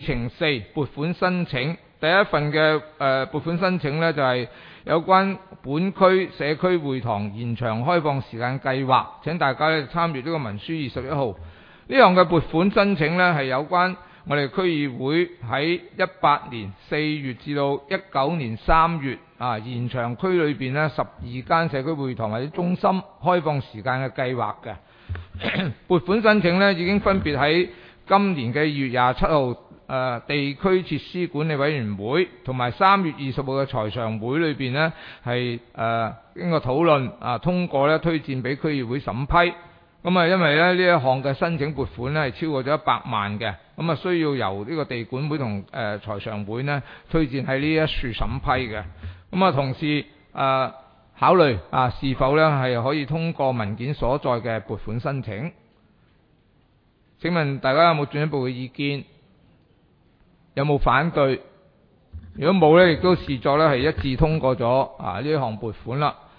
程4撥款申請，第一份嘅撥款申請呢，就係有關本區社區會堂延長開放時間計劃，請大家呢參閱呢個文書21號。呢項嘅撥款申請呢，係有關我哋區議會喺18年4月至到19年3月延長區裏邊呢12間社區會堂或者中心開放時間嘅計劃嘅。撥款申請呢，已經分別喺今年嘅2月27號地區設施管理委員會同埋3月20號嘅財常會裏邊呢，係經過討論通過呢推薦俾區議會審批。咁因為呢一項嘅申請撥款呢，係超過咗100萬嘅，咁需要由呢個地管會同財常會呢推薦喺呢一處審批嘅。咁同時考慮是否呢係可以通過文件所在嘅撥款申請。請問大家有冇進一步嘅意見？有冇反對？如果冇呢，亦都視作呢係一致通過咗呢項撥款啦。